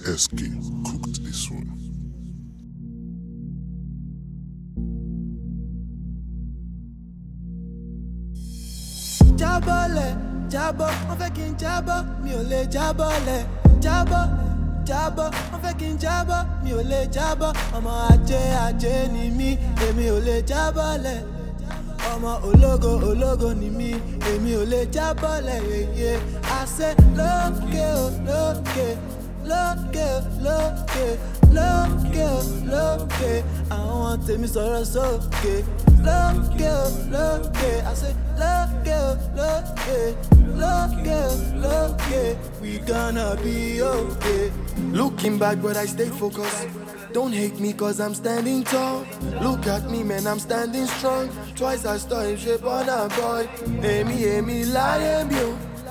SK cooked this one. Jábọ́lẹ̀, jábọ́, wọ́n fẹ́ kí n jábọ́, mi ò lè jábọ́lẹ̀. Jábọ́, jábọ́, wọ́n fẹ́ kí n jábọ́, mi ò lè jábọ́. Ọmọ ajé ni mí, èmi ò lè jábọ́lẹ̀. Ọmọ ológo ni mí, èmi ò lè jábọ́lẹ̀. Yeye, àṣẹ lókè o, lókè, lókè o, lókè, lókè o, lókè. Àwọn tèmi sọ̀rọ̀ sókè. Lókè o, lókè, àṣẹ lókè o, lókè, lókè o, lókè. We gonna be okay. Looking back, but I stay focused. Don't hate me cause I'm standing tall. Look at me, man, I'm standing strong. Twice I saw him shape on a boy. Amy, lion, yo.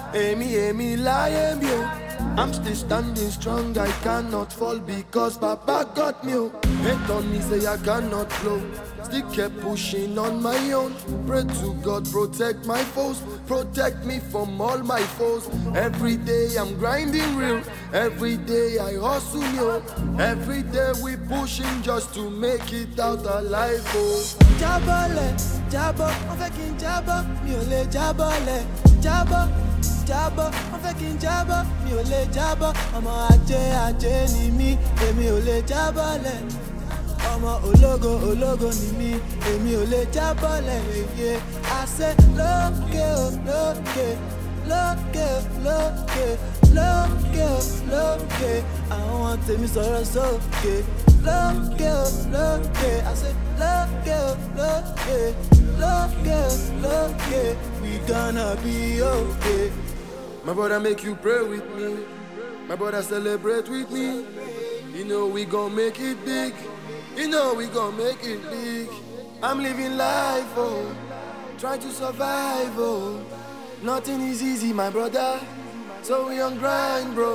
Amy, lion, yo. I'm still standing strong, I cannot fall because Papa got me. Hate on me, say I cannot blow. Still kept pushing on my own. Pray to God, protect my foes. Protect me from all my foes. Every day I'm grinding real. Every day I hustle, yo. Every day we pushing just to make it out alive, oh. Jábọ́lẹ̀, jábọ́, wọ́n fẹ́ kí n jábọ́, mi ò lè jábọ́lẹ̀. Jábọ́, jábọ́, wọ́n fẹ́ kí n jábọ́, mi ò lè jábọ́. Ọmọ ajé ni mí, èmi ò lè jábọ́lẹ̀. Ọmọ ológo ni mí, èmi ò lè jábọ́lẹ̀. Yeye, àṣẹ lókè o, lókè, lókè o, lókè, lókè o, lókè. Àwọn tèmi sọ̀rọ̀ sókè. Lókè o, lókè, àṣẹ lókè o, lókè, lókè o, lókè. We gonna be okay. My brother make you pray with me. My brother celebrate with me. You know we gon' make it big. You know we gon' make it big. I'm living life, oh, trying to survive, oh. Nothing is easy, my brother, so we on grind, bro.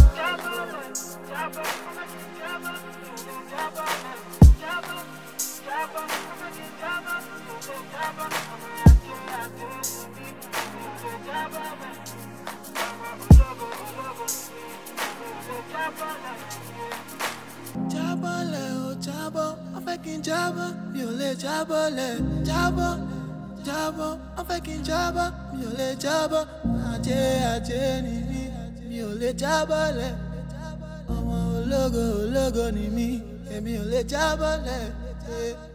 Jábọ́lẹ̀ o, jábọ́, wọ́n fẹ́ kí n jábọ́, mi ò lè jábọ́lẹ̀. Jábọ́, jábọ́, wọ́n fẹ́ kí n jábọ́, mi ò lè jábọ́. Ajé ni mí, mi ò lè jábọ́lẹ̀. Ọmọ ológo ni mí, èmi ò lè jábọ́lẹ̀.